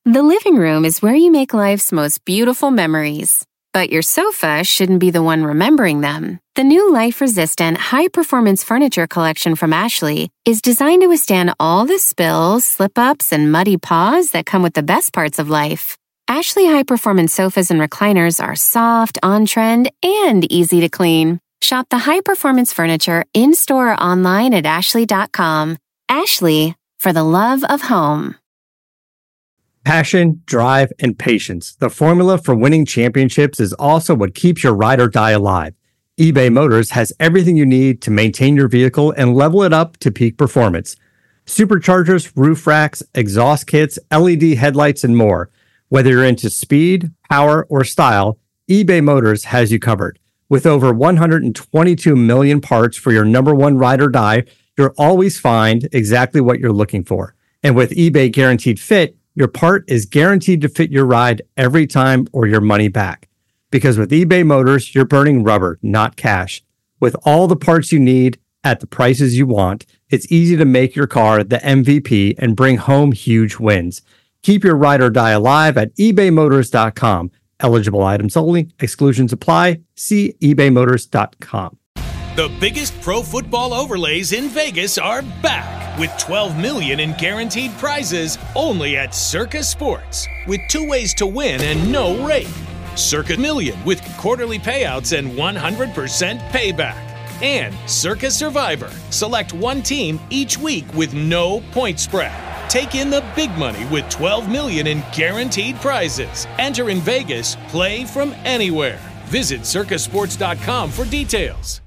The living room is where you make life's most beautiful memories. But your sofa shouldn't be the one remembering them. The new life-resistant, high-performance furniture collection from Ashley is designed to withstand all the spills, slip-ups, and muddy paws that come with the best parts of life. Ashley high-performance sofas and recliners are soft, on-trend, and easy to clean. Shop the high-performance furniture in-store or online at ashley.com. Ashley, for the love of home. Passion, drive, and patience. The formula for winning championships is also what keeps your ride or die alive. eBay Motors has everything you need to maintain your vehicle and level it up to peak performance. Superchargers, roof racks, exhaust kits, LED headlights, and more. Whether you're into speed, power, or style, eBay Motors has you covered. With over 122 million parts for your number one ride or die, you'll always find exactly what you're looking for. And with eBay Guaranteed Fit, your part is guaranteed to fit your ride every time or your money back. Because with eBay Motors, you're burning rubber, not cash. With all the parts you need at the prices you want, it's easy to make your car the MVP and bring home huge wins. Keep your ride or die alive at ebaymotors.com. Eligible items only. Exclusions apply. See ebaymotors.com. The biggest pro football overlays in Vegas are back with $12 million in guaranteed prizes only at Circa Sports, with 2 ways to win and no rake. Circa Million with quarterly payouts and 100% payback. And Circa Survivor. Select one team each week with no point spread. Take in the big money with $12 million in guaranteed prizes. Enter in Vegas. Play from anywhere. Visit circasports.com for details.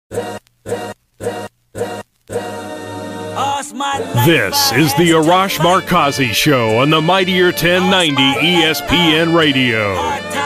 This is the Arash Markazi Show on the Mightier 1090 ESPN Radio.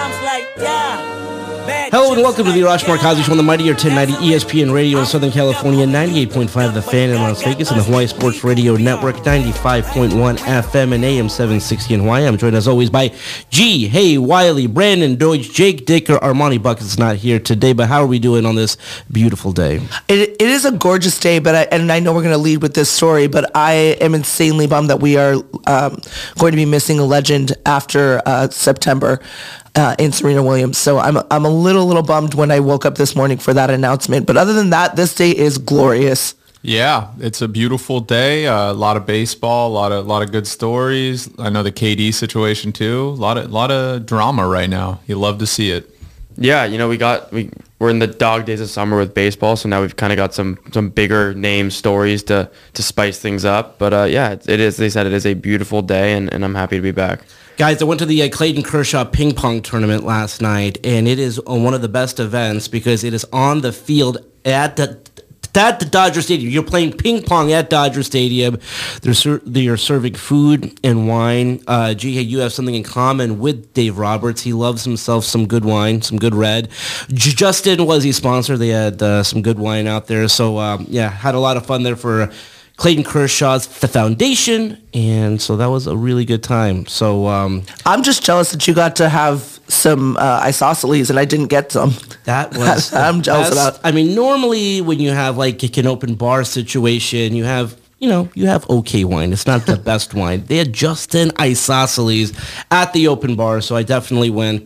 Hello and welcome to the Arash Markazi Show on the Mightier 1090 ESPN Radio in Southern California, 98.5 The Fan in Las Vegas, and the Hawaii Sports Radio Network, 95.1 FM and AM 760 in Hawaii. I'm joined as always by G, Hey, Wiley, Brandon Deutsch, Jake Dicker. Armani Buckets not here today, but how are we doing on this beautiful day? It is a gorgeous day, but I know we're going to lead with this story, but I am insanely bummed that we are going to be missing a legend after September. In Serena Williams. So I'm a little bummed when I woke up this morning for that announcement. But other than that, this day is glorious. Yeah, it's a beautiful day. A lot of baseball, a lot of good stories. I know the KD situation too. A lot of drama right now. You love to see it. Yeah, you know, we're in the dog days of summer with baseball, so now we've kind of got some bigger name stories to spice things up. But yeah, it is. They said it is a beautiful day, and I'm happy to be back. Guys, I went to the Clayton Kershaw ping pong tournament last night, and it is one of the best events because it is on the field at the Dodger Stadium. You're playing ping pong at Dodger Stadium. They are serving food and wine. Hey, you have something in common with Dave Roberts. He loves himself some good wine, some good red. Justin was his sponsor. They had some good wine out there. So, yeah, had a lot of fun there for Clayton Kershaw's the foundation, and so that was a really good time. So I'm just jealous that you got to have some isosceles and I didn't get some. That was I'm jealous about. I mean, normally when you have like an open bar situation, you have okay wine. It's not the best wine. They had Justin isosceles at the open bar, so I definitely went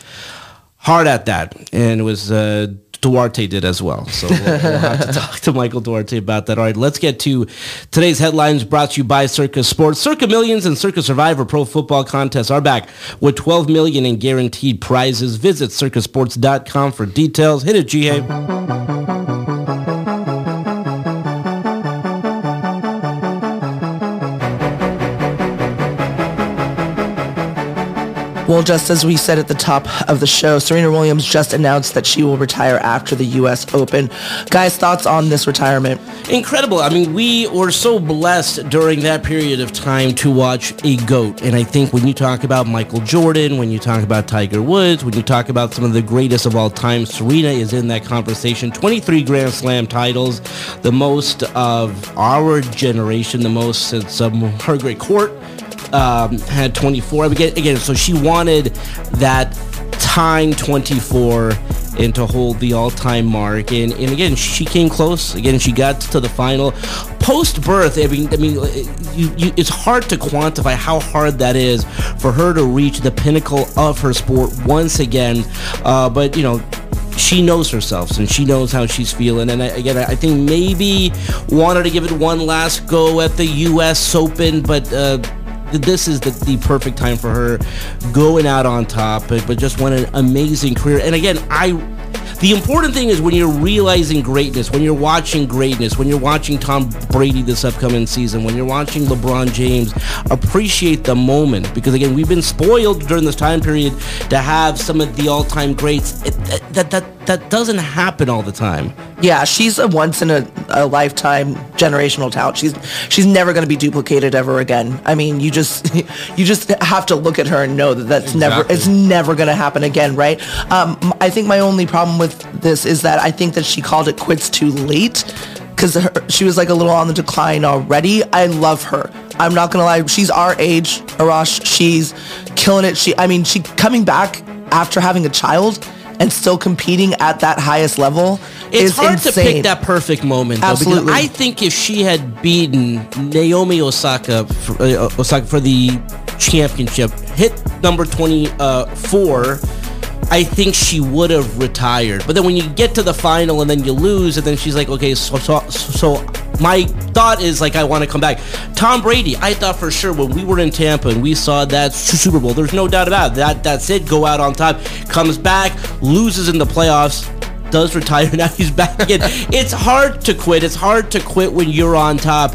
hard at that, and it was. Duarte did as well. So we'll have to talk to Michael Duarte about that. All right, let's get to today's headlines brought to you by Circa Sports. Circa Millions and Circa Survivor Pro Football Contests are back with $12 million in guaranteed prizes. Visit circasports.com for details. Hit it, G-Hay. Well, just as we said at the top of the show, Serena Williams just announced that she will retire after the U.S. Open. Guys, thoughts on this retirement? Incredible. I mean, we were so blessed during that period of time to watch a GOAT. And I think when you talk about Michael Jordan, when you talk about Tiger Woods, when you talk about some of the greatest of all time, Serena is in that conversation. 23 Grand Slam titles, the most of our generation, the most since Margaret Court. Had 24. Again, so she wanted that time 24 and to hold the all-time mark. And again, she came close. Again, she got to the final. post-birth, it's hard to quantify how hard that is for her to reach the pinnacle of her sport once again. But she knows herself and she knows how she's feeling. And I think maybe wanted to give it one last go at the U.S. Open, but this is the perfect time for her, going out on top. But just what an amazing career. And again, the important thing is when you're realizing greatness, when you're watching greatness, when you're watching Tom Brady this upcoming season, when you're watching LeBron James, appreciate the moment. Because again, we've been spoiled during this time period to have some of the all-time greats. That doesn't happen all the time. Yeah, she's a once in a lifetime generational talent. She's never going to be duplicated ever again. I mean, you just have to look at her and know that's never going to happen again, right? I think my only problem with this is that I think that she called it quits too late, because she was like a little on the decline already. I love her. I'm not gonna lie. She's our age, Arash. She's killing it. She coming back after having a child and still competing at that highest level. It's hard insane to pick that perfect moment, though. Absolutely. Because I think if she had beaten Naomi Osaka for the championship, hit number 24, I think she would have retired. But then when you get to the final and then you lose, and then she's like, okay, so my thought is like, I want to come back. Tom Brady, I thought for sure when we were in Tampa and we saw that Super Bowl, there's no doubt about it. That's it. Go out on top, comes back, loses in the playoffs, does retire. Now he's back again. It's hard to quit. It's hard to quit when you're on top.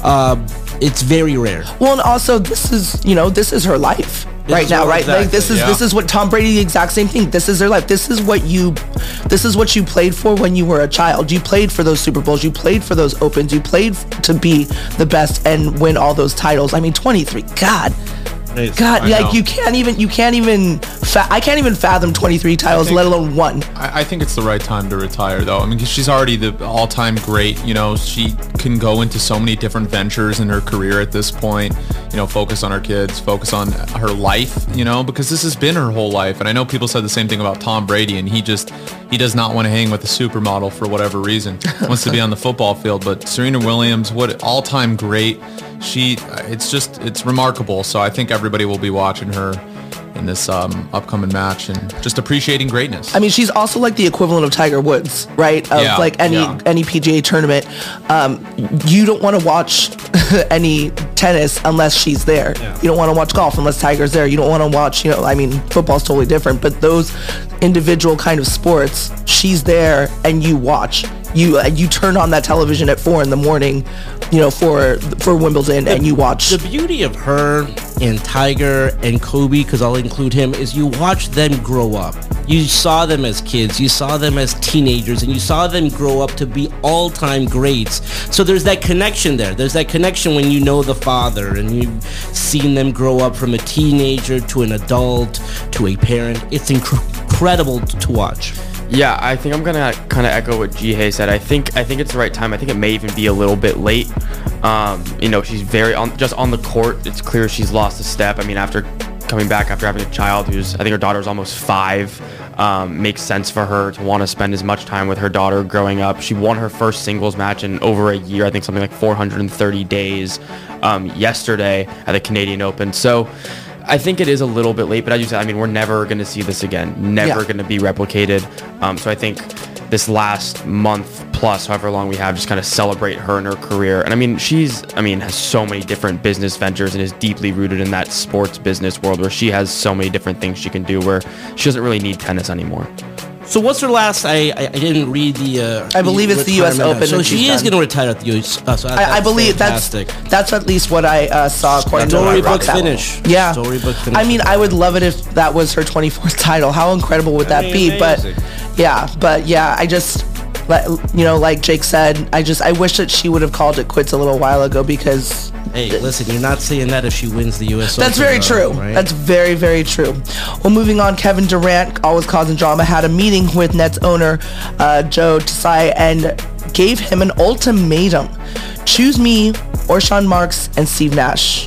It's very rare. Well, and also this is her life. Right now, right? Exactly. Like this is what Tom Brady, the exact same thing. This is their life. This is what you played for when you were a child. You played for those Super Bowls. You played for those Opens. You played to be the best and win all those titles. I mean, 23. God, like you can't even. I can't even fathom 23 titles, let alone one. I think it's the right time to retire, though. I mean, because she's already the all-time great. She can go into so many different ventures in her career at this point. Focus on her kids, focus on her life. Because this has been her whole life. And I know people said the same thing about Tom Brady, and he does not want to hang with a supermodel for whatever reason. Wants to be on the football field. But Serena Williams, what all-time great. It's remarkable. So I think everybody will be watching her in this upcoming match and just appreciating greatness. I mean, she's also like the equivalent of Tiger Woods, right? Of any PGA tournament. You don't want to watch any tennis unless she's there. Yeah. You don't want to watch golf unless Tiger's there. You don't want to watch, football's totally different, but those individual kind of sports, she's there and you watch. You turn on that television at 4 a.m, for Wimbledon, and you watch. The beauty of her and Tiger and Kobe, because I'll include him, is you watch them grow up. You saw them as kids, you saw them as teenagers, and you saw them grow up to be all-time greats. So there's that connection there. There's that connection when you know the father, and you've seen them grow up from a teenager to an adult to a parent. It's incredible to watch. Yeah, I think I'm gonna kind of echo what Jihei said. I think it's the right time. I think it may even be a little bit late. She's very just on the court. It's clear she's lost a step. I mean, after coming back after having a child I think her daughter's almost 5, makes sense for her to want to spend as much time with her daughter growing up. She won her first singles match in over a year. I think something like 430 days yesterday at the Canadian Open. So I think it is a little bit late, but as you said, we're never going to see this again. Never going to be replicated. So I think this last month plus, however long we have, just kind of celebrate her and her career. And she's has so many different business ventures and is deeply rooted in that sports business world where she has so many different things she can do where she doesn't really need tennis anymore. So what's her last? I didn't read the. I believe it's the U.S. Open. So she is going to retire at the U.S. So I believe fantastic. that's at least what I saw according to Storybook finish. Yeah. Storybook finish. I would love it if that was her 24th title. How incredible would that be? Amazing. But I just, like Jake said, I wish that she would have called it quits a little while ago because. Hey, listen, you're not saying that if she wins the U.S. That's Open, very true. Right? That's very, very true. Well, moving on, Kevin Durant, always causing drama, had a meeting with Nets owner Joe Tsai and gave him an ultimatum. Choose me or Sean Marks and Steve Nash.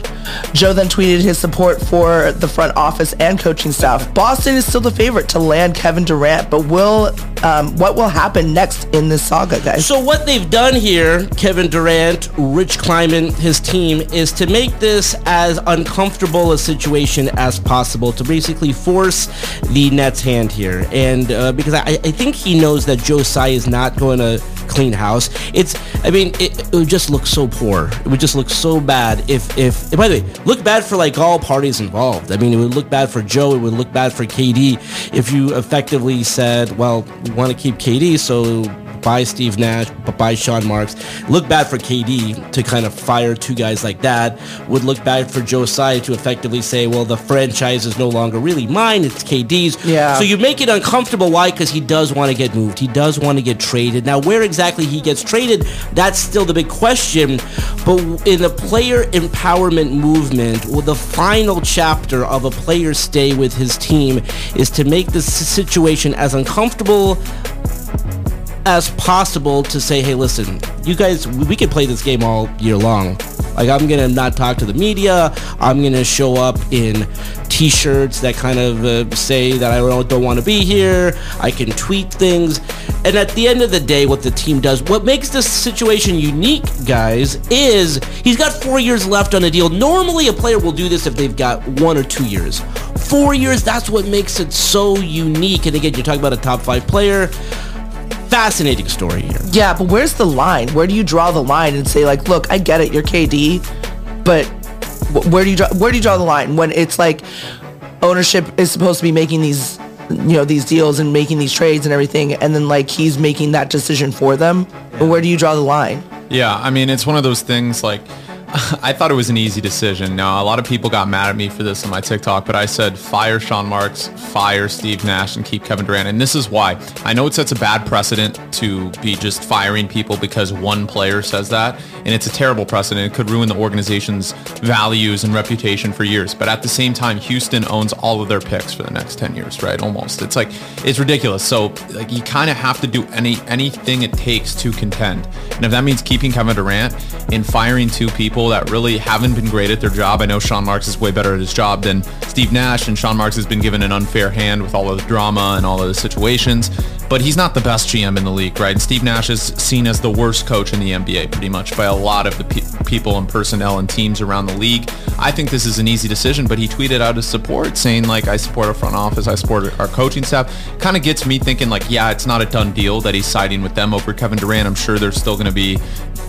Joe then tweeted his support for the front office and coaching staff. Boston is still the favorite to land Kevin Durant, but what will happen next in this saga, guys? So what they've done here, Kevin Durant, Rich Kleiman, his team, is to make this as uncomfortable a situation as possible, to basically force the Nets' hand here. And because I think he knows that Joe Tsai is not going to clean house. It would just look so poor. It would just look so bad if by the way, look bad for like all parties involved. It would look bad for Joe. It would look bad for KD if you effectively said, well, we want to keep KD, so buy Steve Nash, buy Sean Marks. Look bad for KD to kind of fire two guys like that. Would look bad for Joe Tsai to effectively say, well, the franchise is no longer really mine, it's KD's. Yeah. So you make it uncomfortable. Why? Because he does want to get moved. He does want to get traded. Now, where exactly he gets traded, that's still the big question. But in the player empowerment movement, well, the final chapter of a player's stay with his team is to make the situation as uncomfortable as possible, to say, hey, listen, you guys, we can play this game all year long. Like, I'm going to not talk to the media. I'm going to show up in t-shirts that kind of say that I don't want to be here. I can tweet things. And at the end of the day, what the team does, what makes this situation unique, guys, is he's got 4 years left on a deal. Normally, a player will do this if they've got 1 or 2 years. 4 years, that's what makes it so unique. And again, you're talking about a top 5 player. Fascinating story here. Yeah, but where's the line? Where do you draw the line and say, like, look, I get it, you're KD, but where do you draw the line when it's like ownership is supposed to be making these, these deals and making these trades and everything, and then like he's making that decision for them? Yeah. But where do you draw the line? Yeah, it's one of those things like, I thought it was an easy decision. Now, a lot of people got mad at me for this on my TikTok, but I said fire Sean Marks, fire Steve Nash, and keep Kevin Durant. And this is why. I know it sets a bad precedent to be just firing people because one player says that, and it's a terrible precedent. It could ruin the organization's values and reputation for years. But at the same time, Houston owns all of their picks for the next 10 years, right? Almost. It's like, it's ridiculous. So like you kind of have to do anything it takes to contend. And if that means keeping Kevin Durant and firing two people that really haven't been great at their job. I know Sean Marks is way better at his job than Steve Nash, and Sean Marks has been given an unfair hand with all of the drama and all of the situations, but he's not the best GM in the league, right? And Steve Nash is seen as the worst coach in the NBA pretty much by a lot of the people and personnel and teams around the league. I think this is an easy decision, but he tweeted out his support saying like, I support our front office, I support our coaching staff. Kind of gets me thinking like, yeah, it's not a done deal that he's siding with them over Kevin Durant. I'm sure there's still going to be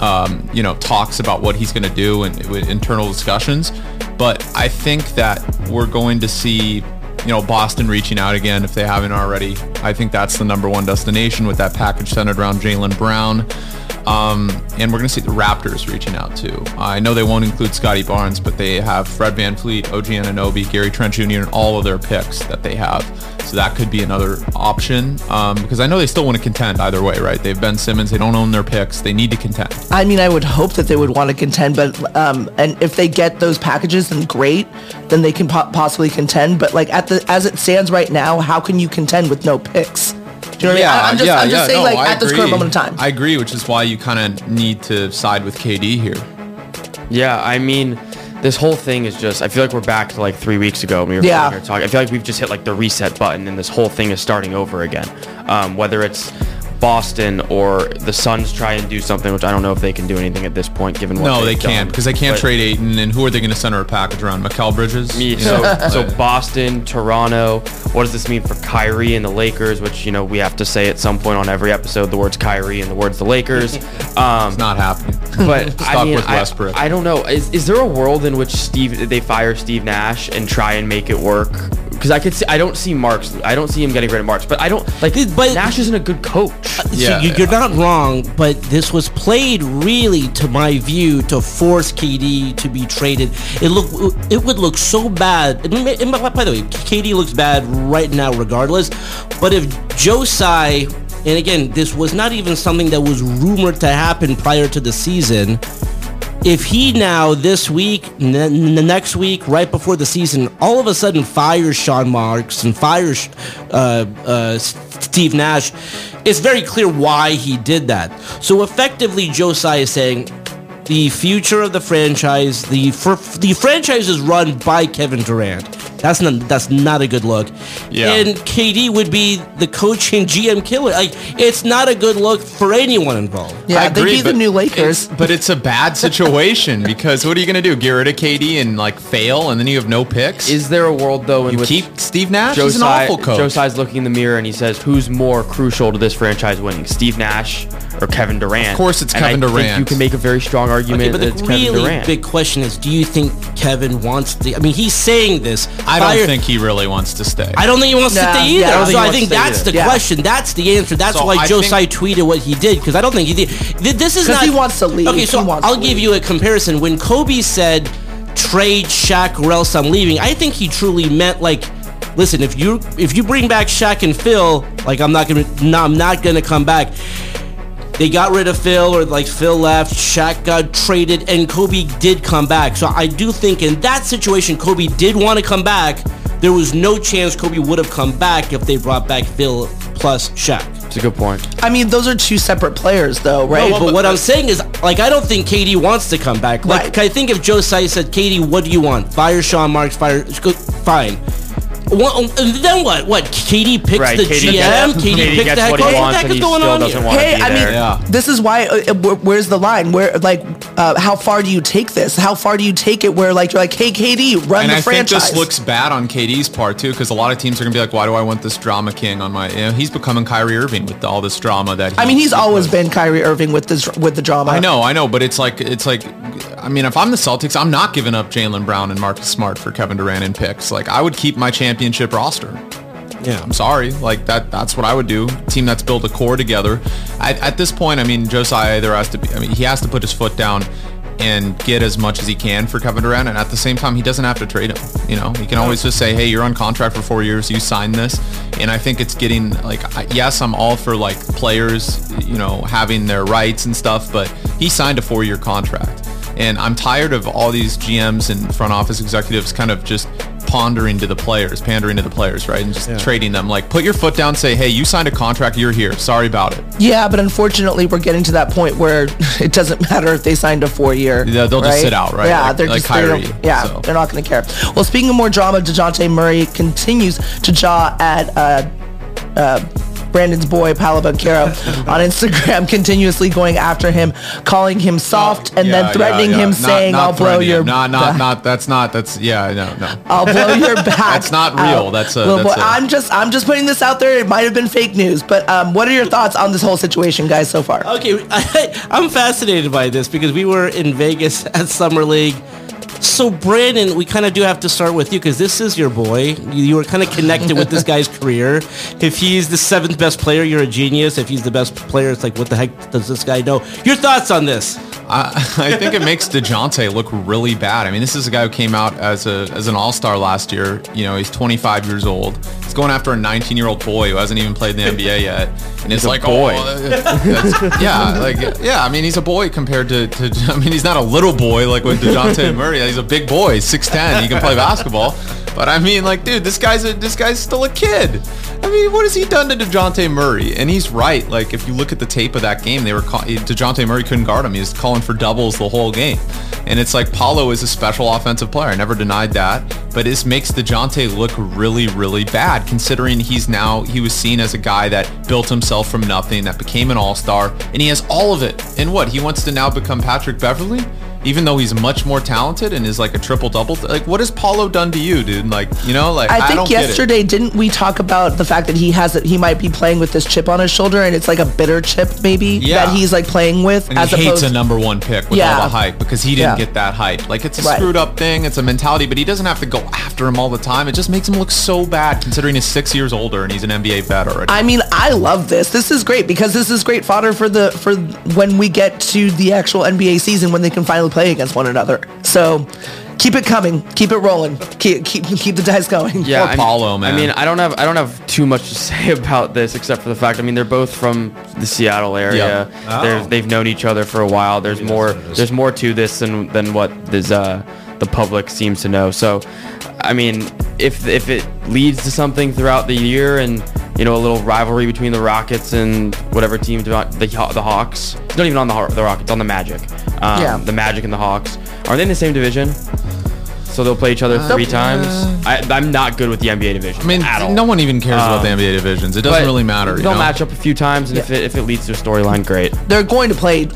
talks about what he's going to do and internal discussions. But I think that we're going to see, Boston reaching out again if they haven't already. I think that's the number one destination with that package centered around Jaylen Brown. And we're going to see the Raptors reaching out too. I know they won't include Scottie Barnes, but they have Fred VanVleet, OG Anunoby, Gary Trent Jr., and all of their picks that they have. So that could be another option because I know they still want to contend either way, right? They have Ben Simmons. They don't own their picks. They need to contend. I would hope that they would want to contend, but and if they get those packages, then great. Then they can possibly contend. But like as it stands right now, how can you contend with no picks? Do you know what I mean? I'm just saying, at this current moment in time. I agree, which is why you kind of need to side with KD here. Yeah, this whole thing is just, I feel like we're back to like 3 weeks ago when we were here talking. I feel like we've just hit like the reset button and this whole thing is starting over again. Whether it's Boston or the Suns try and do something, which I don't know if they can do anything at this point given what No, they can't because they can't trade Ayton, and who are they going to center a package around? Mikal Bridges? So Boston, Toronto, what does this mean for Kyrie and the Lakers, which, we have to say at some point on every episode the words Kyrie and the words the Lakers. It's not happening. But Westbrook. I don't know. Is there a world in which they fire Steve Nash and try and make it work? Because I don't see Marks. I don't see him getting rid of Marks. But I don't like. But Nash isn't a good coach. You're not wrong. But this was played really, to my view, to force KD to be traded. It would look so bad. And by the way, KD looks bad right now, regardless. But if Joe Tsai, and again, this was not even something that was rumored to happen prior to the season. If he now this week, next week, right before the season, all of a sudden fires Sean Marks and fires Steve Nash, it's very clear why he did that. So effectively, Joe Tsai is saying, the future of the franchise. The franchise is run by Kevin Durant. That's not a good look. Yeah. And KD would be the coach and GM killer. Like, it's not a good look for anyone involved. Yeah, I agree, they'd be the new Lakers. But it's a bad situation because what are you going to do? Get rid of KD and like fail, and then you have no picks? Is there a world though in You which keep Steve Nash? He's an awful coach. Josiah's looking in the mirror and he says, "Who's more crucial to this franchise winning, Steve Nash or Kevin Durant?" Of course, it's And Kevin I think Durant. you can make a very strong argument Okay, but that it's the Kevin really Durant. big question is, do you think Kevin wants to? I mean, he's saying this. I don't think he really wants to stay. I don't think he wants to Nah, stay either. yeah, I don't think So he I wants think to stay that's the either. Yeah. question. That's the answer. That's So why I Josiah tweeted what he did, because I don't think he did. This is 'Cause not. he wants to leave. Okay, so He wants I'll to give leave. you a comparison. When Kobe said, "Trade Shaq or else I'm leaving," I think he truly meant like, listen, if you bring back Shaq and Phil, like I'm not gonna come back. They got rid of Phil, or like Phil left, Shaq got traded, and Kobe did come back. So I do think in that situation, Kobe did want to come back. There was no chance Kobe would have come back if they brought back Phil plus Shaq. It's a good point. I mean, those are two separate players, though, right? No, but what I'm saying is, like, I don't think KD wants to come back. Like, Right. I think if Josiah said, "KD, what do you want? Fire Sean Marks, fine." And then what? What? KD picks Right, the KD GM? gets- KD KD picks gets the head what he coach? What wants, the heck and is he going still on doesn't here? want- Hey, be I mean, there. Yeah. this is why. Where's the line? Where, like, how far do you take this? How far do you take it? Where, like, you're like, hey, KD, run And the I franchise. think this looks bad on KD's part too, because a lot of teams are gonna be like, "Why do I want this drama king on my?" You know, he's becoming Kyrie Irving with all this drama that. I mean, he's always been. been Kyrie Irving with the drama. I know, but it's like, I mean, if I'm the Celtics, I'm not giving up Jaylen Brown and Marcus Smart for Kevin Durant and picks. Like, I would keep my championship roster. Yeah. I'm sorry, like that's what I would do. Team that's built a core together. At this point, I mean, Josiah either has to be, I mean, he has to put his foot down and get as much as he can for Kevin Durant, and at the same time, he doesn't have to trade him. You know, he can always just say, "Hey, you're on contract for 4 years. You signed this." And I think it's getting like, yes, I'm all for like players, you know, having their rights and stuff, but he signed a 4-year contract, and I'm tired of all these GMs and front office executives kind of just pandering to the players, right, and just trading them. Like, put your foot down, say, "Hey, you signed a contract. You're here. Sorry about it." Yeah, but unfortunately, we're getting to that point where it doesn't matter if they signed a 4-year. Yeah, they'll just sit out, right? Yeah, Like- they're like just Kyrie, they're not going to care. Well, speaking of more drama, DeJounte Murray continues to jaw at Brandon's boy, Paolo Banchero, on Instagram, continuously going after him, calling him soft, and then threatening him, saying, "I'll blow your..." No, that's no. I'll blow your back. That's not real. out. That's Little boy, a- I'm just putting this out there. It might have been fake news, but what are your thoughts on this whole situation, guys, so far? Okay, I'm fascinated by this because we were in Vegas at Summer League. So, Brandon, we kind of do have to start with you because this is your boy. You were kind of connected with this guy's career. If he's the 7th best player, you're a genius. If he's the best player, it's like, what the heck does this guy know? Your thoughts on this? I think it makes DeJounte look really bad. I mean, this is a guy who came out as an all-star last year. You know, he's 25 years old. He's going after a 19-year-old boy who hasn't even played in the NBA yet. And it's like, boy. I mean, he's a boy compared to I mean, he's not a little boy like with DeJounte Murray. He's a big boy, 6'10". He can play basketball. But I mean, like, dude, this guy's still a kid. I mean, what has he done to DeJounte Murray? And he's right. Like, if you look at the tape of that game, DeJounte Murray couldn't guard him. He was calling for doubles the whole game. And it's like, Paolo is a special offensive player. I never denied that. But this makes DeJounte look really, really bad, considering he was seen as a guy that built himself from nothing, that became an all-star, and he has all of it. And what? He wants to now become Patrick Beverley? Even though he's much more talented and is like a triple-double? Like, what has Paolo done to you, dude? Like, you know, like, I think don't get it. yesterday, didn't we talk about the fact that he might be playing with this chip on his shoulder, and it's like a bitter chip maybe that he's like playing with, And as he hates opposed a number 1 pick with all the hype because he didn't get that hype. Like, it's a screwed up thing. It's a mentality, but he doesn't have to go after him all the time. It just makes him look so bad considering he's 6 years older and he's an NBA vet already. I mean, I love this. This is great because this is great fodder for when we get to the actual NBA season when they can finally play against one another. So keep it coming, keep it rolling, keep the dice going. Yeah, Poor Paolo, man. I mean, I don't have too much to say about this except for the fact, I mean, they're both from the Seattle area. Yeah. They've known each other for a while. There's more to this than what the public seems to know. So, I mean, if it leads to something throughout the year and a little rivalry between the Rockets and whatever team, the Hawks. It's not even on the Rockets, on the Magic. The Magic and the Hawks. Are they in the same division? So they'll play each other 3 times. I'm not good with the NBA division. I mean, at all. No one even cares about the NBA divisions. It doesn't really matter. They'll match up a few times, and if it leads to a storyline, great. They're going to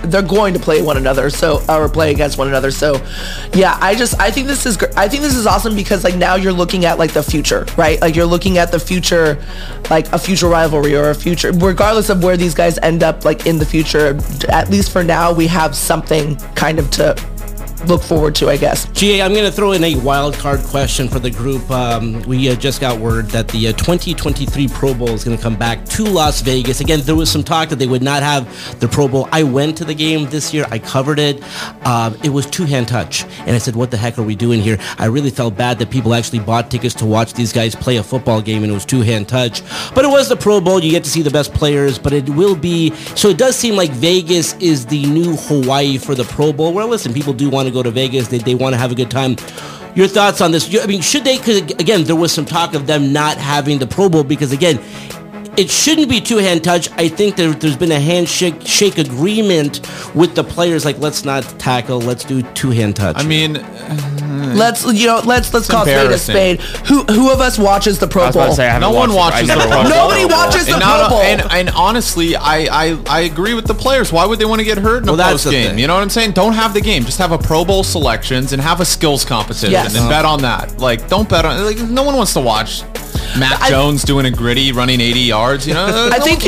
play one another, or play against one another. So, yeah, I think this is I think this is awesome because like now you're looking at like the future, right? Like you're looking at the future, like a future rivalry or a future, regardless of where these guys end up, like in the future. At least for now, we have something kind of to look forward to, I guess. GA, I'm going to throw in a wild card question for the group. We just got word that the 2023 Pro Bowl is going to come back to Las Vegas. Again, there was some talk that they would not have the Pro Bowl. I went to the game this year. I covered it. It was two-hand touch. And I said, what the heck are we doing here? I really felt bad that people actually bought tickets to watch these guys play a football game, and it was two-hand touch. But it was the Pro Bowl. You get to see the best players, but it will be... So it does seem like Vegas is the new Hawaii for the Pro Bowl. Well, listen, people do want to go to Vegas. They want to have a good time. Your thoughts on this? I mean, should they? Because again, there was some talk of them not having the Pro Bowl because again, it shouldn't be two-hand touch. I think there's been a handshake agreement with the players. Like, let's not tackle. Let's do two-hand touch. I mean, let's call spade a spade. Who of us watches the Pro Bowl? No one watches the Pro Bowl. Nobody watches the Pro Bowl. And honestly, I agree with the players. Why would they want to get hurt in a post game? You know what I'm saying? Don't have the game. Just have a Pro Bowl selections and have a skills competition and bet on that. Like, don't bet on. Like, no one wants to watch Matt Jones doing a gritty, running 80 yards. You know, I think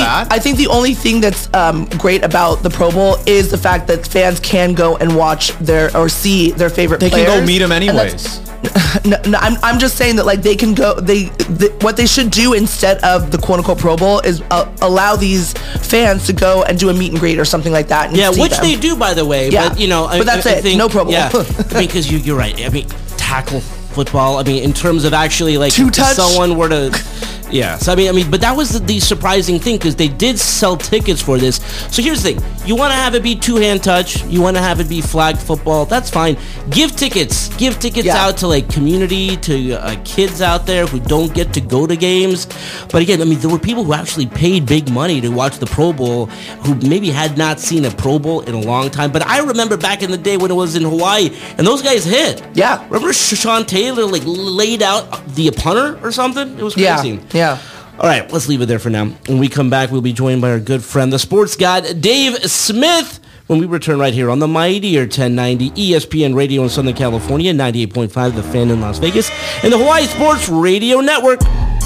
the only thing that's great about the Pro Bowl is the fact that fans can go and watch see their favorite players. They can go meet them anyways. No, I'm just saying that like they can go. What they should do instead of the quote unquote Pro Bowl is allow these fans to go and do a meet and greet or something like that. And which they do, by the way. Yeah, but but that's it. Think, no Pro Bowl. Yeah, I mean, because you're right. I mean, tackle football. I mean, in terms of actually like two touch. Someone were to. Yeah, so I mean, but that was the surprising thing because they did sell tickets for this. So here's the thing: you want to have it be two-hand touch, you want to have it be flag football. That's fine. Give tickets out to like community, to kids out there who don't get to go to games. But again, I mean, there were people who actually paid big money to watch the Pro Bowl who maybe had not seen a Pro Bowl in a long time. But I remember back in the day when it was in Hawaii, and those guys hit. Yeah, remember Sean Taylor like laid out the punter or something? It was crazy. Yeah. All right, let's leave it there for now. When we come back, we'll be joined by our good friend, the sports god, Dave Smith, when we return right here on the mightier 1090 ESPN Radio in Southern California, 98.5 The Fan in Las Vegas, and the Hawaii Sports Radio Network.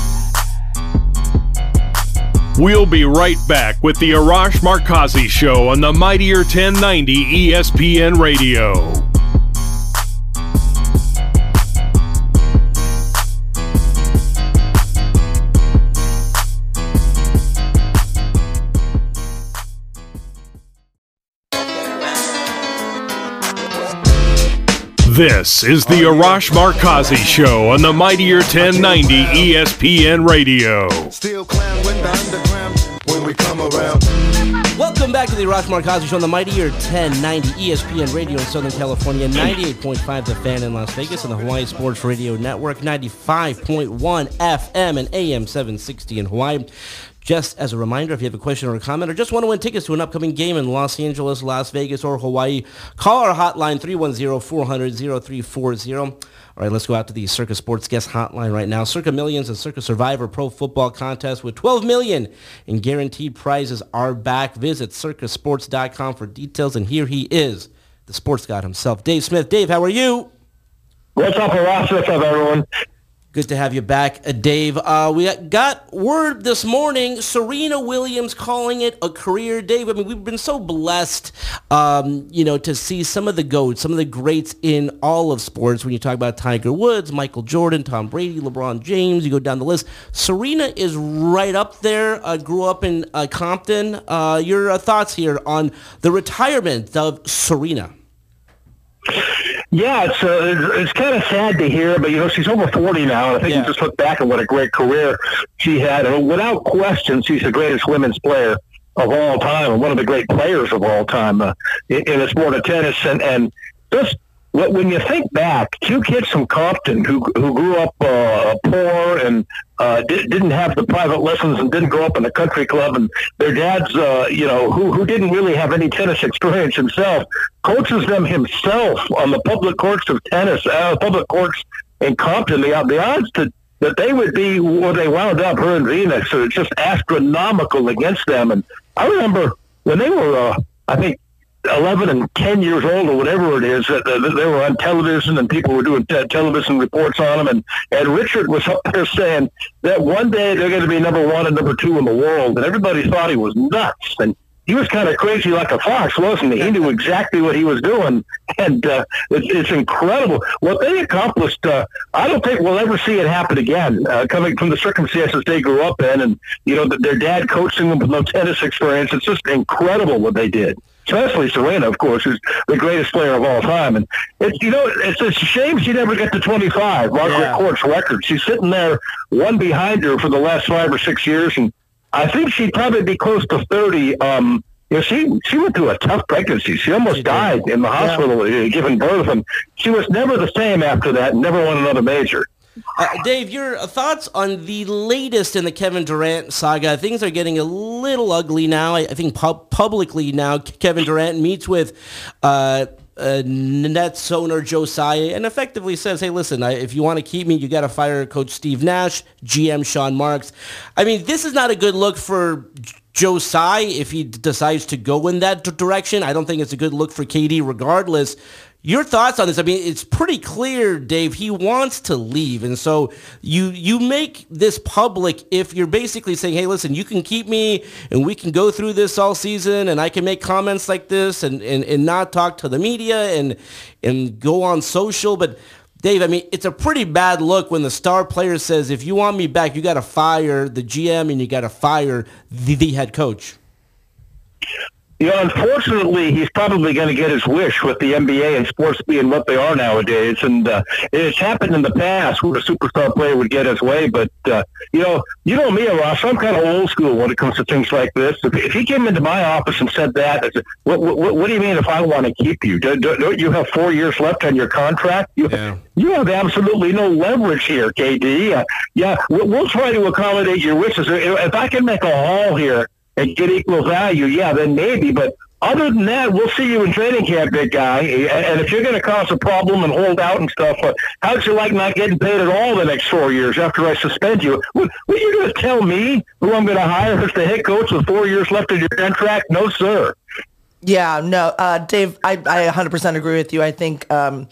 We'll be right back with the Arash Markazi Show on the mightier 1090 ESPN Radio. This is the Arash Markazi Show on the mightier 1090 ESPN Radio. Still clown when the underground when we come around. Welcome back to the Arash Markazi Show on the mightier 1090 ESPN Radio in Southern California, 98.5 The Fan in Las Vegas, and the Hawaii Sports Radio Network, 95.1 FM and AM 760 in Hawaii. Just as a reminder, if you have a question or a comment or just want to win tickets to an upcoming game in Los Angeles, Las Vegas, or Hawaii, call our hotline 310-400-0340. All right, let's go out to the Circa Sports Guest Hotline right now. Circa Millions and Circa Survivor Pro Football Contest with $12 million in guaranteed prizes are back. Visit circasports.com for details, and here he is, the sports god himself, Dave Smith. Dave, how are you? What's up, Arash? What's up, everyone? Good to have you back, Dave. We got word this morning, Serena Williams calling it a career. Dave, I mean, we've been so blessed, to see some of the GOATs, some of the greats in all of sports. When you talk about Tiger Woods, Michael Jordan, Tom Brady, LeBron James, you go down the list. Serena is right up there, grew up in Compton. Your thoughts here on the retirement of Serena? Yeah, it's kind of sad to hear, but she's over 40 now, and I think you just look back at what a great career she had, and without question, she's the greatest women's player of all time, and one of the great players of all time in the sport of tennis. And just when you think back, two kids from Compton who grew up poor and didn't have the private lessons and didn't grow up in a country club, and their dad's, who didn't really have any tennis experience himself, coaches them himself on the public courts of tennis, public courts in Compton. The odds that they would be where they wound up, her and Venus, so it's just astronomical against them. And I remember when they were, I think, 11 and 10 years old or whatever it is, they were on television and people were doing television reports on them. And Richard was up there saying that one day they're going to be number 1 and number 2 in the world. And everybody thought he was nuts. And he was kind of crazy like a fox, wasn't he? He knew exactly what he was doing. And it's incredible. What they accomplished, I don't think we'll ever see it happen again, coming from the circumstances they grew up in. And, their dad coaching them with no tennis experience. It's just incredible what they did. Especially Serena, of course, is the greatest player of all time. And it's a shame she never got to 25, Margaret Court's record. She's sitting there, one behind her for the last 5 or 6 years, and I think she'd probably be close to 30. She went through a tough pregnancy. She almost died in the hospital giving birth, and she was never the same after that and never won another major. Dave, your thoughts on the latest in the Kevin Durant saga? Things are getting a little ugly now. I think publicly now, Kevin Durant meets with Nets owner Joe Tsai and effectively says, hey, listen, if you want to keep me, you got to fire Coach Steve Nash, GM Sean Marks. I mean, this is not a good look for Joe Tsai if he decides to go in that direction. I don't think it's a good look for KD regardless. Your thoughts on this? I mean, it's pretty clear, Dave, he wants to leave. And so you make this public if you're basically saying, hey, listen, you can keep me and we can go through this all season and I can make comments like this and not talk to the media and go on social. But, Dave, I mean, it's a pretty bad look when the star player says, if you want me back, you got to fire the GM and you got to fire the head coach. Unfortunately, he's probably going to get his wish with the NBA and sports being what they are nowadays. And it's happened in the past where a superstar player would get his way. But, you know me, Ross, I'm kind of old school when it comes to things like this. If he came into my office and said that, I said, what do you mean if I want to keep you? Don't you have 4 years left on your contract? You have absolutely no leverage here, KD. We'll try to accommodate your wishes. If I can make a haul here and get equal value, then maybe. But other than that, we'll see you in training camp, big guy. And if you're going to cause a problem and hold out and stuff, how'd you like not getting paid at all the next 4 years after I suspend you? What are you going to tell me who I'm going to hire as the head coach with 4 years left of your contract? No, sir. Yeah, no, Dave, I 100% agree with you. I think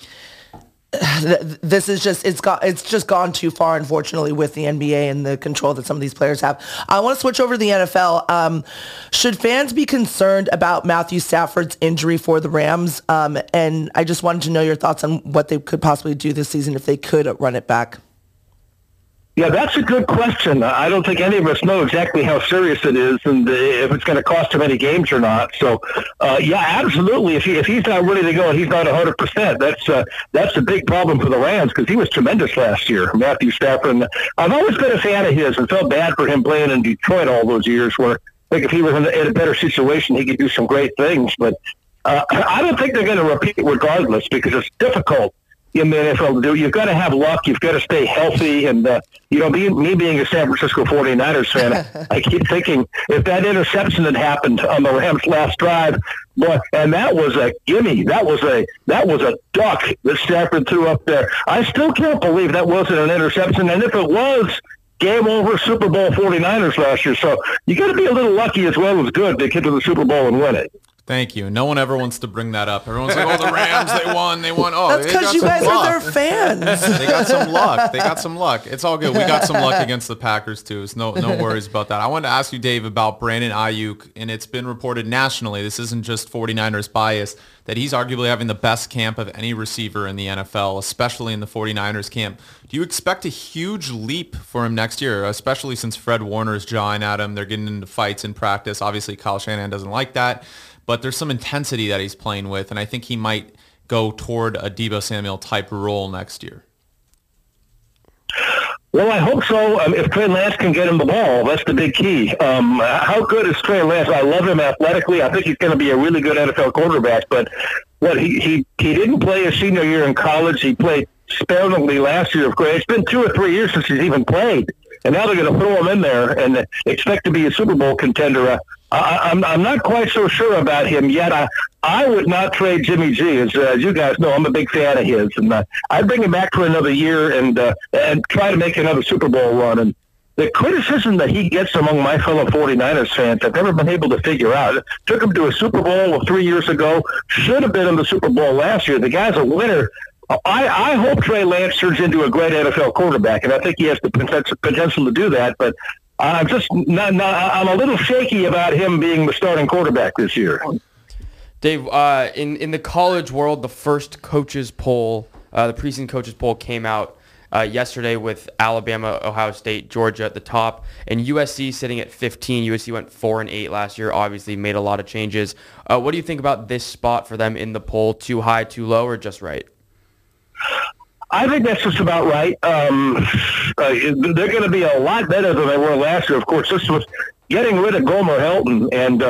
this is it's just gone too far, unfortunately, with the NBA and the control that some of these players have. I want to switch over to the NFL. Should fans be concerned about Matthew Stafford's injury for the Rams? And I just wanted to know your thoughts on what they could possibly do this season if they could run it back. Yeah, that's a good question. I don't think any of us know exactly how serious it is and if it's going to cost him any games or not. So, absolutely. If he's not ready to go and he's not 100%, that's a big problem for the Rams because he was tremendous last year, Matthew Stafford. And I've always been a fan of his and felt bad for him playing in Detroit all those years where I think if he was in a better situation, he could do some great things. But I don't think they're going to repeat regardless because it's difficult in the NFL to do. You've got to have luck. You've got to stay healthy. And, me being a San Francisco 49ers fan, I keep thinking if that interception had happened on the Rams' last drive, and that was a gimme. That was a duck that Stafford threw up there. I still can't believe that wasn't an interception. And if it was, game over, Super Bowl 49ers last year. So you got to be a little lucky as well as good to get to the Super Bowl and win it. Thank you. No one ever wants to bring that up. Everyone's like, oh, the Rams, they won. Oh, that's because you guys are their fans. They got some luck. It's all good. We got some luck against the Packers, too. So no worries about that. I wanted to ask you, Dave, about Brandon Ayuk, and it's been reported nationally, this isn't just 49ers bias, that he's arguably having the best camp of any receiver in the NFL, especially in the 49ers camp. Do you expect a huge leap for him next year, especially since Fred Warner's jawing at him? They're getting into fights in practice. Obviously, Kyle Shanahan doesn't like that. But there's some intensity that he's playing with, and I think he might go toward a Deebo Samuel type role next year. Well, I hope so. If Trey Lance can get him the ball, that's the big key. How good is Trey Lance? I love him athletically. I think he's going to be a really good NFL quarterback. But he didn't play his senior year in college. He played sparingly last year. Of course, it's been 2 or 3 years since he's even played, and now they're going to throw him in there and expect to be a Super Bowl contender. I'm not quite so sure about him yet. I would not trade Jimmy G. As you guys know, I'm a big fan of his, and I'd bring him back for another year and try to make another Super Bowl run. And the criticism that he gets among my fellow 49ers fans, I've never been able to figure out. Took him to a Super Bowl 3 years ago. Should have been in the Super Bowl last year. The guy's a winner. I hope Trey Lance turns into a great NFL quarterback, and I think he has the potential to do that. But I'm just I'm a little shaky about him being the starting quarterback this year. Dave, in the college world, the first coaches poll, the preseason coaches poll came out yesterday with Alabama, Ohio State, Georgia at the top, and USC sitting at 15. USC went 4-8 last year, obviously made a lot of changes. What do you think about this spot for them in the poll? Too high, too low, or just right? I think that's just about right. They're going to be a lot better than they were last year. Of course, this was getting rid of Gomer Helton and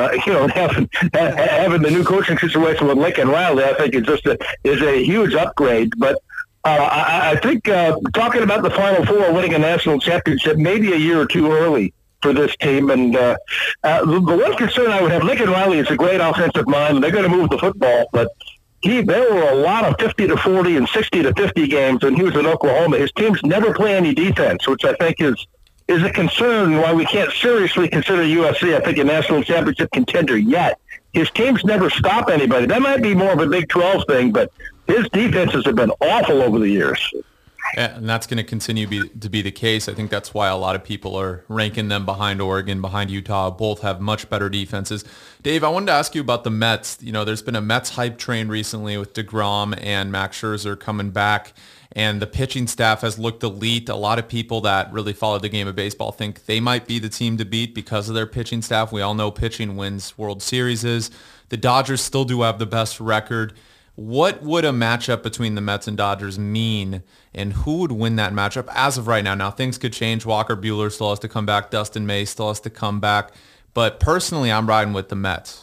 having the new coaching situation with Lincoln Riley. I think is a huge upgrade. But I think talking about the Final Four, winning a national championship, maybe a year or two early for this team. And the one concern I would have, Lincoln Riley is a great offensive mind, and they're going to move the football, but there were a lot of 50-40 and 60-50 games when he was in Oklahoma. His teams never play any defense, which I think is a concern why we can't seriously consider USC, I think, a national championship contender yet. His teams never stop anybody. That might be more of a Big 12 thing, but his defenses have been awful over the years. Yeah, and that's going to continue to be the case. I think that's why a lot of people are ranking them behind Oregon, behind Utah. Both have much better defenses. Dave, I wanted to ask you about the Mets. You know, there's been a Mets hype train recently with DeGrom and Max Scherzer coming back, and the pitching staff has looked elite. A lot of people that really follow the game of baseball think they might be the team to beat because of their pitching staff. We all know pitching wins World Series. The Dodgers still do have the best record. What would a matchup between the Mets and Dodgers mean, and who would win that matchup as of right now? Now, things could change. Walker Buehler still has to come back. Dustin May still has to come back. But personally, I'm riding with the Mets.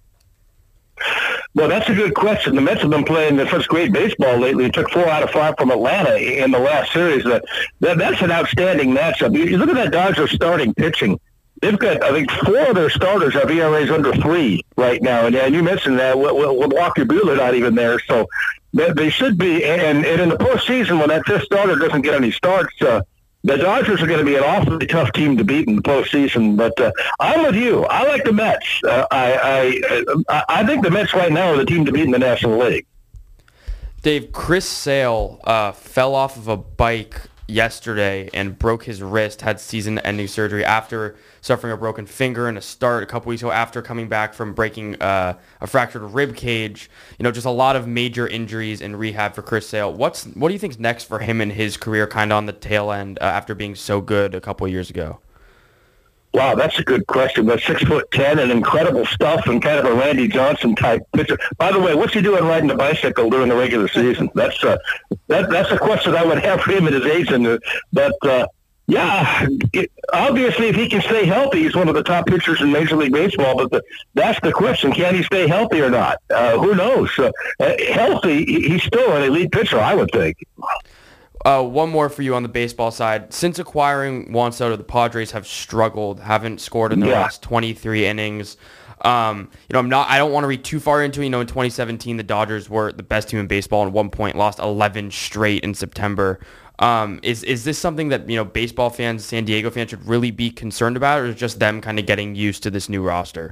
Well, that's a good question. The Mets have been playing such great baseball lately. It took 4 out of 5 from Atlanta in the last series. That's an outstanding matchup. You look at that Dodgers starting pitching. They've got, I think, 4 of their starters have ERAs under 3 right now. And you mentioned that with Walker Buehler not even there. So they should be. And in the postseason, when that 5th starter doesn't get any starts, the Dodgers are going to be an awfully tough team to beat in the postseason. But I'm with you. I like the Mets. I think the Mets right now are the team to beat in the National League. Dave, Chris Sale fell off of a bike yesterday and broke his wrist, had season-ending surgery after suffering a broken finger in a start a couple weeks ago after coming back from breaking a fractured rib cage. You know, just a lot of major injuries in rehab for Chris Sale. What do you think's next for him in his career, kind of on the tail end after being so good a couple of years ago? Wow, that's a good question. But 6'10" and incredible stuff and kind of a Randy Johnson type pitcher. By the way, what's he doing riding a bicycle during the regular season? That's a question I would have for him at his agent. But obviously, if he can stay healthy, he's one of the top pitchers in Major League Baseball. But that's the question: can he stay healthy or not? Who knows? Healthy, he's still an elite pitcher, I would think. One more for you on the baseball side. Since acquiring Juan Soto, the Padres have struggled, haven't scored in the last 23 innings. I don't want to read too far into it. You know, in 2017, the Dodgers were the best team in baseball and at one point lost 11 straight in September. Is this something that, baseball fans, San Diego fans should really be concerned about, or is it just them kind of getting used to this new roster?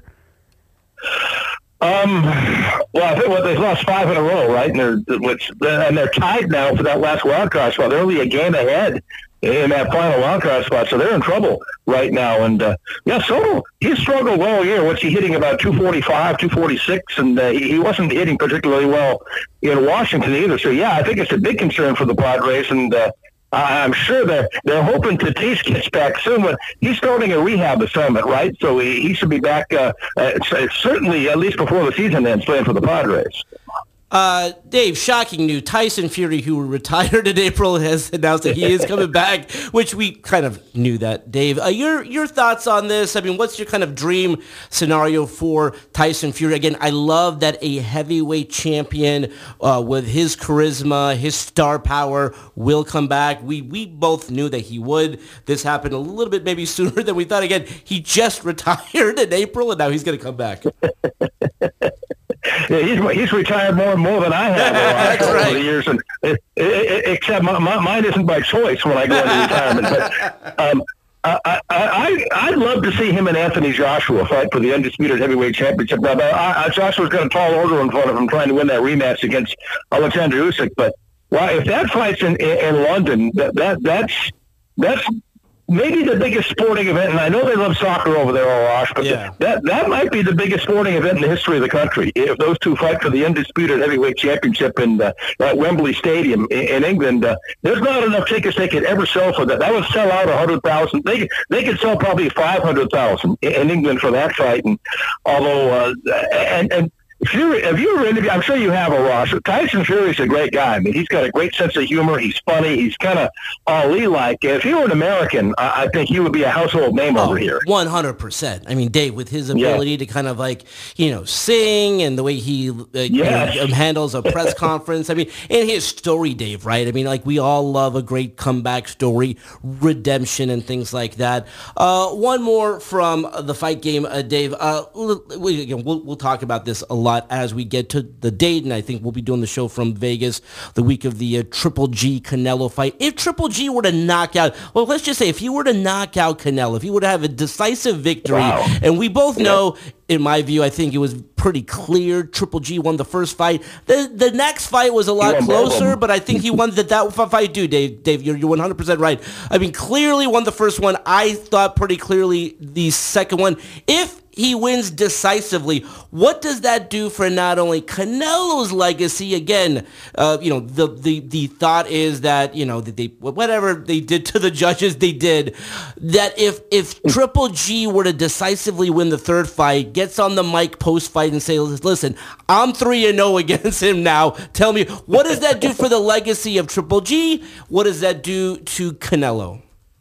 Well, I think they've lost 5 in a row, right? And they're tied now for that last wild card spot. They're only a game ahead in that final wild card spot, so they're in trouble right now. And Soto, he struggled all year. What's he hitting, about 245, 246, and he wasn't hitting particularly well in Washington either. So I think it's a big concern for the Padres, and I'm sure they're hoping Tatis gets back soon, but he's starting a rehab assignment, right? So he should be back certainly at least before the season ends, playing for the Padres. Dave, shocking news. Tyson Fury, who retired in April, has announced that he is coming back, which we kind of knew that. Dave, your thoughts on this? I mean, what's your kind of dream scenario for Tyson Fury? Again, I love that a heavyweight champion with his charisma, his star power will come back. We both knew that he would. This happened a little bit maybe sooner than we thought. Again, he just retired in April, and now he's going to come back. Yeah, he's retired more and more than I have over the years, and except mine isn't by choice when I go into retirement. But I'd love to see him and Anthony Joshua fight for the undisputed heavyweight championship. Now, Joshua's got a tall order in front of him, trying to win that rematch against Alexander Usyk. But if that fight's in London, that's maybe the biggest sporting event, and I know they love soccer over there, Arash, but that might be the biggest sporting event in the history of the country. If those two fight for the undisputed heavyweight championship at Wembley Stadium in England, there's not enough tickets they could ever sell for that. That would sell out 100,000. They could sell probably 500,000 in England for that fight. And although Fury, have you ever interviewed? I'm sure you have, Arash. Tyson Fury's a great guy. I mean, he's got a great sense of humor. He's funny. He's kind of Ali-like. If he were an American, I think he would be a household name over here. 100%. I mean, Dave, with his ability to kind of sing and the way he handles a press conference. I mean, and his story, Dave, right? I mean, we all love a great comeback story, redemption, and things like that. One more from the fight game, Dave. We'll talk about this a lot as we get to the date, and I think we'll be doing the show from Vegas the week of the Triple G Canelo fight. If Triple G were to knock out, let's just say if he were to knock out Canelo, if he were to have a decisive victory, and we both know, in my view, I think it was pretty clear Triple G won the first fight. The next fight was a lot closer, but I think he won that fight too, Dave. Dave, you're 100% right. I mean, clearly won the first one. I thought pretty clearly the second one. If he wins decisively, what does that do for not only Canelo's legacy? Again, the thought is that, that whatever they did to the judges, they did. That if Triple G were to decisively win the third fight, gets on the mic post-fight and say, listen, I'm 3-0 against him now. Tell me, what does that do for the legacy of Triple G? What does that do to Canelo?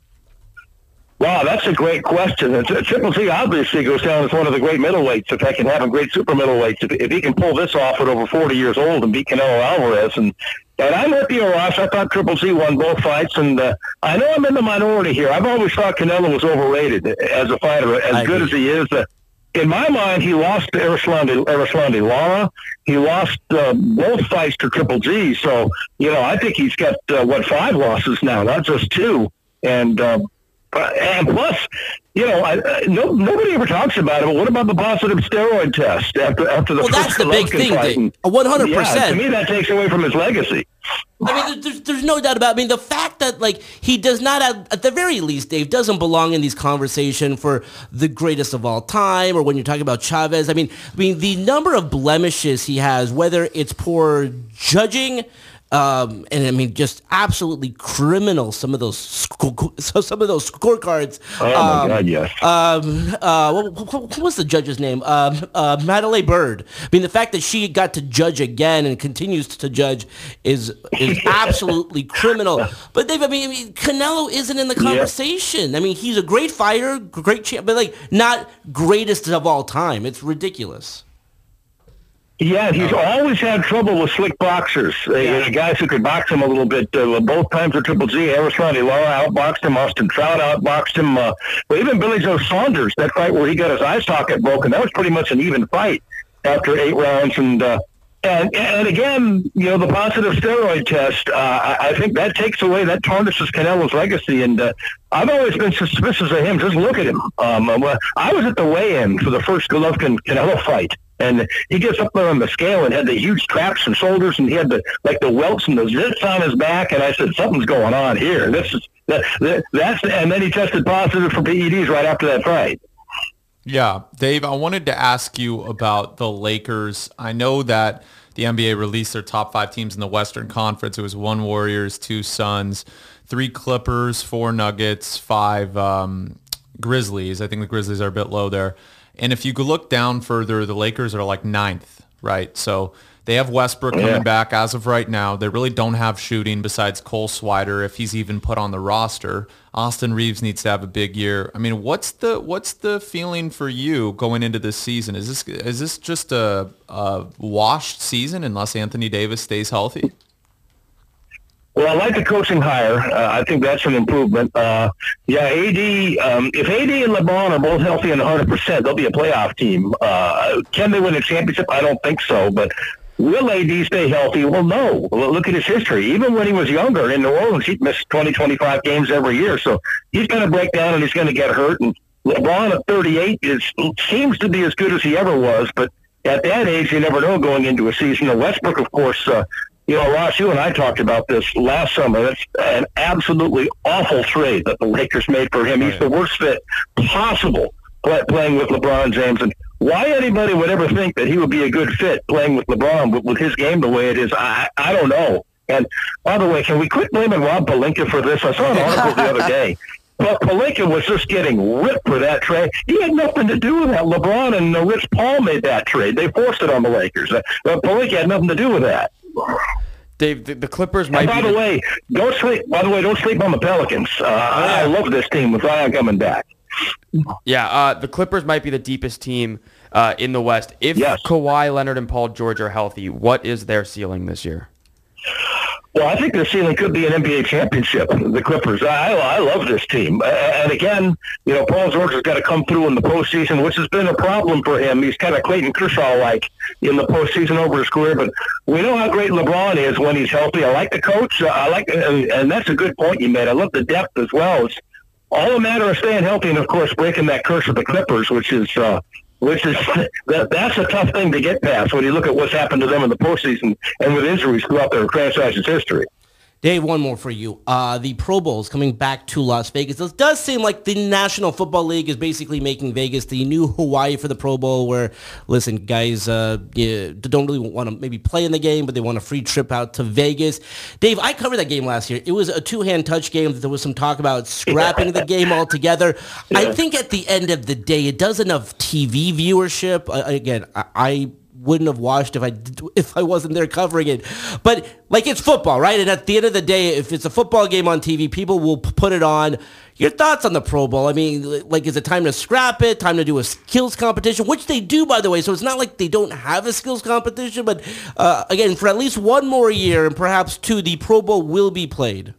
Wow, that's a great question. Triple G obviously goes down as one of the great middleweights, if I can have a great super middleweights. If he can pull this off at over 40 years old and beat Canelo Alvarez. And I'm with you, Ross. I thought Triple G won both fights, and I know I'm in the minority here. I've always thought Canelo was overrated as a fighter, as good as he is. In my mind, he lost to Erislandy Lara. He lost both fights to Triple G. So, I think he's got, 5 losses now, not just 2. And plus, nobody ever talks about it, but what about the positive steroid test after the first that's the big thing, Dave. 100%. Yeah, to me, that takes away from his legacy. I mean, there's no doubt about it. I mean, the fact that, he does not have, at the very least, Dave, doesn't belong in these conversations for the greatest of all time, or when you're talking about Chavez. I mean, the number of blemishes he has, whether it's poor judging, and I mean, just absolutely criminal. Some of those scorecards. Oh my God, yes. What was the judge's name? Madeleine Bird. I mean, the fact that she got to judge again and continues to judge is absolutely criminal. But Dave, I mean, Canelo isn't in the conversation. Yeah. I mean, he's a great fighter, great champ, but not greatest of all time. It's ridiculous. Yeah, he's always had trouble with slick boxers, guys who could box him a little bit. Both times with Triple G, Erislandy Lara outboxed him, Austin Trout outboxed him. But even Billy Joe Saunders, that fight where he got his eye socket broken, that was pretty much an even fight after 8 rounds. And again, the positive steroid test, I think that takes away, that tarnishes Canelo's legacy. And I've always been suspicious of him. Just look at him. I was at the weigh-in for the first Golovkin-Canelo fight. And he gets up there on the scale and had the huge traps and shoulders, and he had the welts and the zits on his back. And I said, something's going on here. And then he tested positive for PEDs right after that fight. Yeah, Dave, I wanted to ask you about the Lakers. I know that the NBA released their top 5 teams in the Western Conference. It was 1 Warriors, 2 Suns, 3 Clippers, 4 Nuggets, 5 Grizzlies. I think the Grizzlies are a bit low there. And if you could look down further, the Lakers are 9th, right? So They have Westbrook coming back as of right now. They really don't have shooting besides Cole Swider if he's even put on the roster. Austin Reeves needs to have a big year. I mean, what's the feeling for you going into this season? Is this just a washed season unless Anthony Davis stays healthy? Well, I like the coaching hire. I think that's an improvement. AD, if AD and LeBron are both healthy and 100%, they'll be a playoff team. Can they win a championship? I don't think so. But will AD stay healthy? Well, no. Look at his history. Even when he was younger in New Orleans, he'd miss 20, 25 games every year. So he's going to break down and he's going to get hurt. And LeBron at 38 seems to be as good as he ever was. But at that age, you never know going into a season. Westbrook, of course, Ross, you and I talked about this last summer. That's an absolutely awful trade that the Lakers made for him. He's the worst fit possible playing with LeBron James. And why anybody would ever think that he would be a good fit playing with LeBron with his game the way it is, I don't know. And by the way, can we quit blaming Rob Pelinka for this? I saw an article the other day. But Pelinka was just getting ripped for that trade. He had nothing to do with that. LeBron and Rich Paul made that trade. They forced it on the Lakers. Pelinka had nothing to do with that. Dave, the Clippers might. By the way, don't sleep on the Pelicans. I love this team with Zion coming back. Yeah, the Clippers might be the deepest team in the West. If Kawhi Leonard and Paul George are healthy, what is their ceiling this year? Well, I think the ceiling could be an NBA championship, the Clippers. I love this team. And again, Paul George has got to come through in the postseason, which has been a problem for him. He's kind of Clayton Kershaw-like in the postseason over his career. But we know how great LeBron is when he's healthy. I like the coach. And that's a good point you made. I love the depth as well. It's all a matter of staying healthy and, of course, breaking that curse of the Clippers, which is that's a tough thing to get past when you look at what's happened to them in the postseason and with injuries throughout their franchise's history. Dave, one more for you. The Pro Bowl is coming back to Las Vegas. It does seem like the National Football League is basically making Vegas the new Hawaii for the Pro Bowl where, listen, guys don't really want to maybe play in the game, but they want a free trip out to Vegas. Dave, I covered that game last year. It was a two-hand touch game. There was some talk about scrapping the game altogether. Yeah. I think at the end of the day, it does enough TV viewership. Again, I wouldn't have watched if I wasn't there covering it. But, it's football, right? And at the end of the day, if it's a football game on TV, people will put it on. Your thoughts on the Pro Bowl? I mean, is it time to scrap it? Time to do a skills competition? Which they do, by the way. So it's not like they don't have a skills competition. But, again, for at least one more year and perhaps two, the Pro Bowl will be played.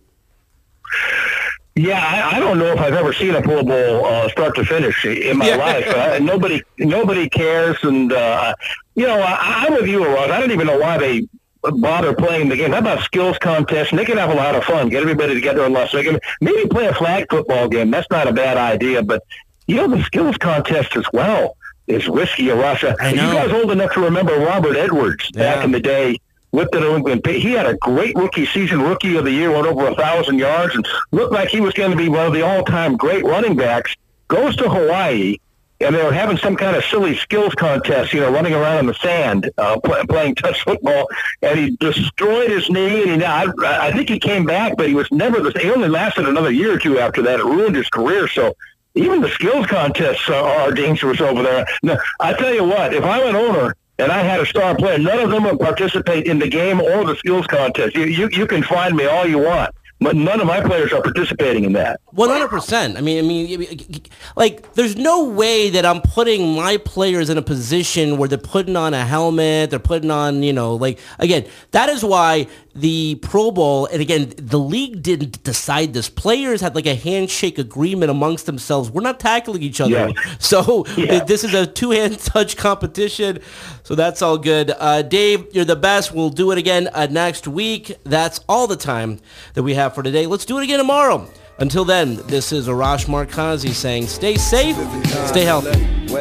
Yeah, I don't know if I've ever seen a Pro Bowl start to finish in my life. Nobody cares, and I'm with you, Ross. I don't even know why they bother playing the game. How about skills contests? And they can have a lot of fun. Get everybody together in Las Vegas. Maybe play a flag football game. That's not a bad idea. But the skills contest as well is risky, Ross. You guys old enough to remember Robert Edwards back in the day with the New England. He had a great rookie season, Rookie of the Year, went over 1,000 yards, and looked like he was going to be one of the all-time great running backs. Goes to Hawaii, and they were having some kind of silly skills contest, running around in the sand, playing touch football, and he destroyed his knee. And I think he came back, but he was never the same. He only lasted another year or two after that. It ruined his career. So even the skills contests are dangerous over there. Now, I tell you what, if I'm an owner and I had a star player, none of them would participate in the game or the skills contest. You can find me all you want, but none of my players are participating in that. 100%. I mean, there's no way that I'm putting my players in a position where they're putting on a helmet, they're putting on, again, that is why the Pro Bowl, and again, the league didn't decide this. Players had a handshake agreement amongst themselves. We're not tackling each other. Yeah. So this is a two-hand touch competition. So that's all good. Dave, you're the best. We'll do it again next week. That's all the time that we have for today. Let's do it again tomorrow. Until then, this is Arash Markazi saying stay safe, stay healthy.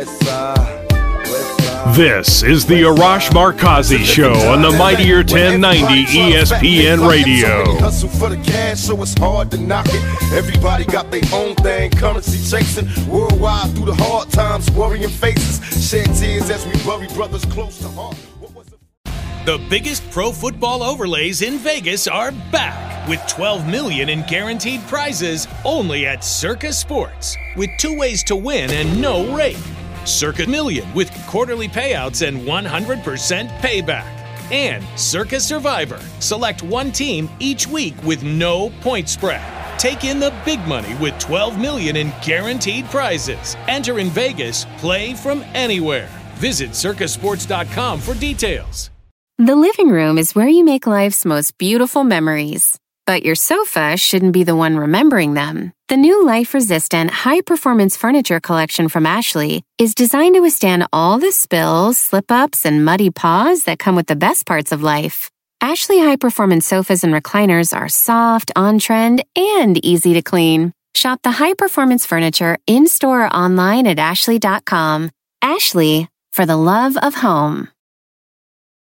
This is the Arash Markazi Show on the Mightier 1090 ESPN Radio. Hustle for the cash, so it's hard to knock it. Everybody got their own thing, currency chasing. Worldwide through the hard times, worrying faces. Shed tears as we bury brothers close to heart. The biggest pro football overlays in Vegas are back with $12 million in guaranteed prizes only at Circa Sports, with 2 ways to win and no rake. Circa Million with quarterly payouts and 100% payback. And Circa Survivor. Select one team each week with no point spread. Take in the big money with $12 million in guaranteed prizes. Enter in Vegas. Play from anywhere. Visit circasports.com for details. The living room is where you make life's most beautiful memories. But your sofa shouldn't be the one remembering them. The new life-resistant, high-performance furniture collection from Ashley is designed to withstand all the spills, slip-ups, and muddy paws that come with the best parts of life. Ashley high-performance sofas and recliners are soft, on-trend, and easy to clean. Shop the high-performance furniture in-store or online at ashley.com. Ashley, for the love of home.